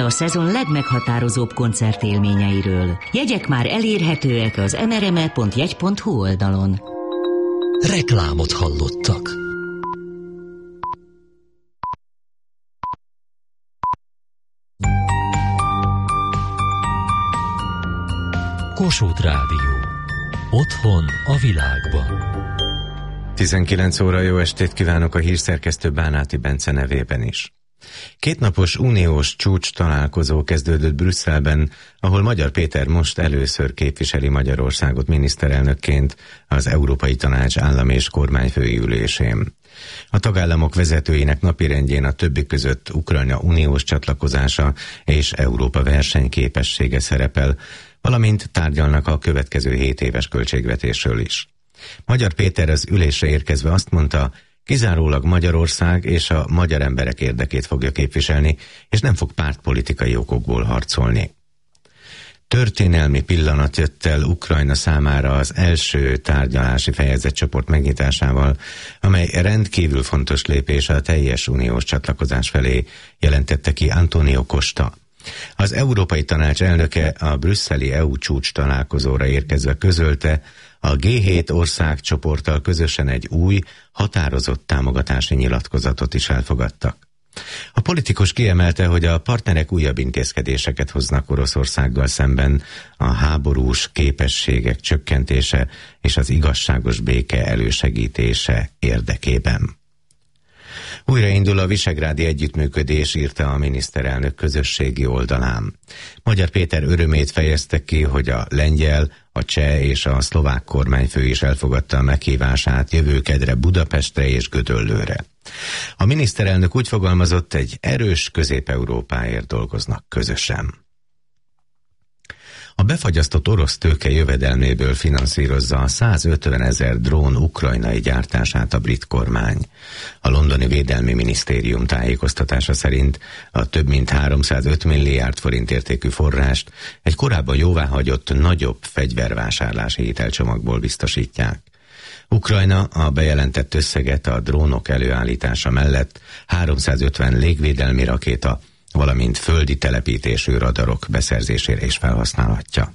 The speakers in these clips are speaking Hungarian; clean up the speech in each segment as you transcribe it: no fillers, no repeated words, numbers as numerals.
a szezon legmeghatározóbb koncertélményeiről. Jegyek már elérhetőek az mrme.jegy.hu oldalon. Reklámot hallottak. Kossuth Rádió. Otthon a világban. 19 óra, jó estét kívánok a hírszerkesztő Bánáti Bence nevében is. Kétnapos uniós csúcs találkozó kezdődött Brüsszelben, ahol Magyar Péter most először képviseli Magyarországot miniszterelnökként az Európai Tanács állam- és kormányfői ülésén. A tagállamok vezetőinek napirendjén a többi között Ukrajna uniós csatlakozása és Európa versenyképessége szerepel, valamint tárgyalnak a következő 7 éves költségvetésről is. Magyar Péter az ülésre érkezve azt mondta, kizárólag Magyarország és a magyar emberek érdekét fogja képviselni, és nem fog pártpolitikai okokból harcolni. Történelmi pillanat jött el Ukrajna számára az első tárgyalási fejezetcsoport megnyitásával, amely rendkívül fontos lépés a teljes uniós csatlakozás felé, jelentette ki Antonio Costa. Az Európai Tanács elnöke a brüsszeli EU csúcs találkozóra érkezve közölte, a G7 országcsoporttal közösen egy új, határozott támogatási nyilatkozatot is elfogadtak. A politikus kiemelte, hogy a partnerek újabb intézkedéseket hoznak Oroszországgal szemben a háborús képességek csökkentése és az igazságos béke elősegítése érdekében. Újraindul a visegrádi együttműködés, írta a miniszterelnök közösségi oldalán. Magyar Péter örömét fejezte ki, hogy a lengyel, a cseh és a szlovák kormányfő is elfogadta a meghívását jövő kedre Budapestre és Gödöllőre. A miniszterelnök úgy fogalmazott, egy erős Közép-Európáért dolgoznak közösen. A befagyasztott orosz tőke jövedelméből finanszírozza a 150 000 drón ukrajnai gyártását a brit kormány. A londoni védelmi minisztérium tájékoztatása szerint a több mint 305 milliárd forint értékű forrást egy korábban jóváhagyott nagyobb fegyvervásárlási hitelcsomagból biztosítják. Ukrajna a bejelentett összeget a drónok előállítása mellett 350 légvédelmi rakéta, valamint földi telepítésű radarok beszerzésére is felhasználhatja.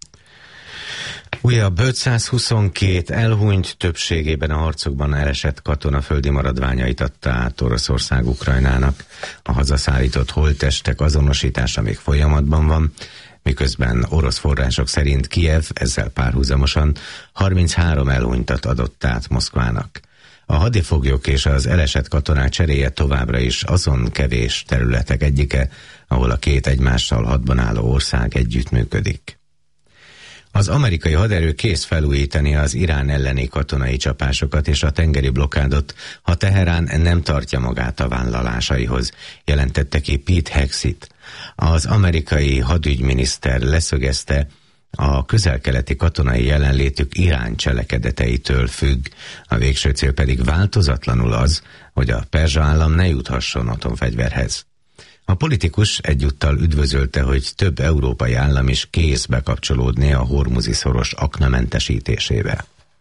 Újabb 522 elhunyt, többségében a harcokban elesett katona földi maradványait adta át Oroszország Ukrajnának. A hazaszállított holttestek azonosítása még folyamatban van, miközben orosz források szerint Kijev ezzel párhuzamosan 33 elhunytat adott át Moszkvának. A hadifoglyok és az elesett katonák cseréje továbbra is azon kevés területek egyike, ahol a két egymással hadban álló ország együttműködik. Az amerikai haderő kész felújítani az Irán elleni katonai csapásokat és a tengeri blokkádot, ha Teherán nem tartja magát a vállalásaihoz, jelentette ki Pete Hegseth. Az amerikai hadügyminiszter leszögezte, a közel-keleti katonai jelenlétük Irán cselekedeteitől függ, a végső cél pedig változatlanul az, hogy a perzsa állam ne juthasson atomfegyverhez. A politikus egyúttal üdvözölte, hogy több európai állam is kész bekapcsolódni a Hormuzi szoros aknamentesítésébe.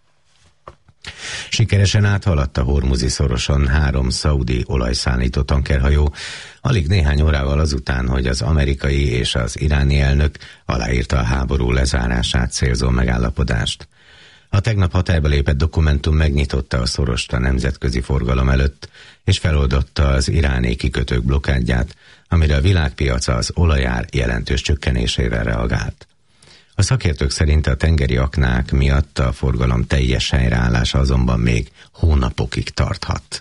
Sikeresen áthaladt a Hormuzi szoroson 3 szaudi olajszállító tankerhajó, alig néhány órával azután, hogy az amerikai és az iráni elnök aláírta a háború lezárását célzó megállapodást. A tegnap hatályba lépett dokumentum megnyitotta a szorost a nemzetközi forgalom előtt, és feloldotta az iráni kikötők blokkádját, amire a világpiaca az olajár jelentős csökkenésével reagált. A szakértők szerint a tengeri aknák miatt a forgalom teljes helyreállása azonban még hónapokig tarthat.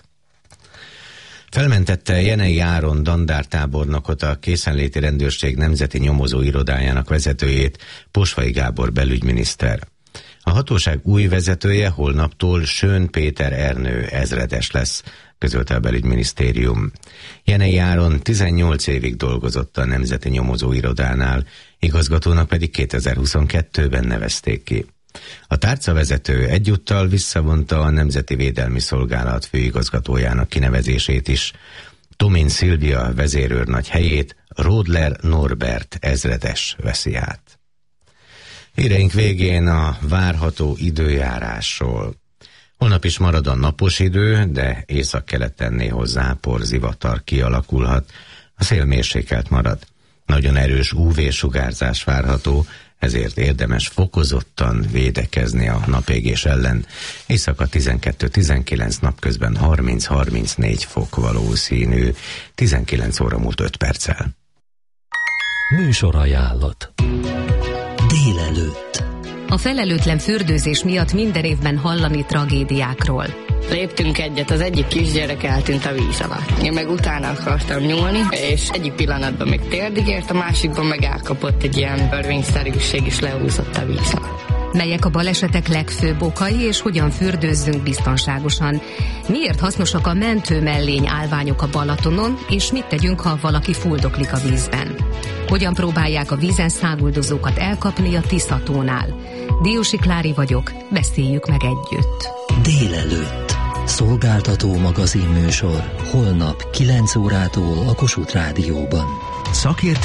Felmentette Jenei Áron dandártábornokot, a készenléti rendőrség nemzeti nyomozó irodájának vezetőjét, Posvai Gábor belügyminiszter. A hatóság új vezetője holnaptól Schön Péter Ernő ezredes lesz, közölte a belügyminisztérium. Jenei Áron 18 évig dolgozott a Nemzeti Nyomozó Irodánál, igazgatónak pedig 2022-ben nevezték ki. A tárcavezető egyúttal visszavonta a Nemzeti Védelmi Szolgálat főigazgatójának kinevezését is. Tomin Szilvia vezérőrnagy helyét Rodler Norbert ezredes veszi át. Híreink végén a várható időjárásról. Holnap is marad a napos idő, de északkeleten néhol zápor, zivatar kialakulhat, a szél mérsékelt marad. Nagyon erős UV-sugárzás várható, ezért érdemes fokozottan védekezni a napégés ellen. Éjszaka 12-19, napközben 30-34 fok valószínű. 19 óra múlt 5 perccel. Műsorajánlat. Délelőtt. A felelőtlen fürdőzés miatt minden évben hallani tragédiákról. Léptünk egyet, az egyik kisgyerek eltűnt a víz alatt. Én meg utána akartam nyúlni, és egyik pillanatban még térdig ért, a másikban meg elkapott egy ilyen örvényszerűség, és lehúzott a víz alatt. Melyek a balesetek legfőbb okai, és hogyan fürdőzzünk biztonságosan? Miért hasznosak a mentőmellény állványok a Balatonon, és mit tegyünk, ha valaki fuldoklik a vízben? Hogyan próbálják a vízen száguldozókat elkapni a Tiszatónál? Diósi Klári vagyok, beszéljük meg együtt. Délelőtt. Szolgáltató magazinműsor. Holnap 9 órától a Kossuth Rádióban. Szakértő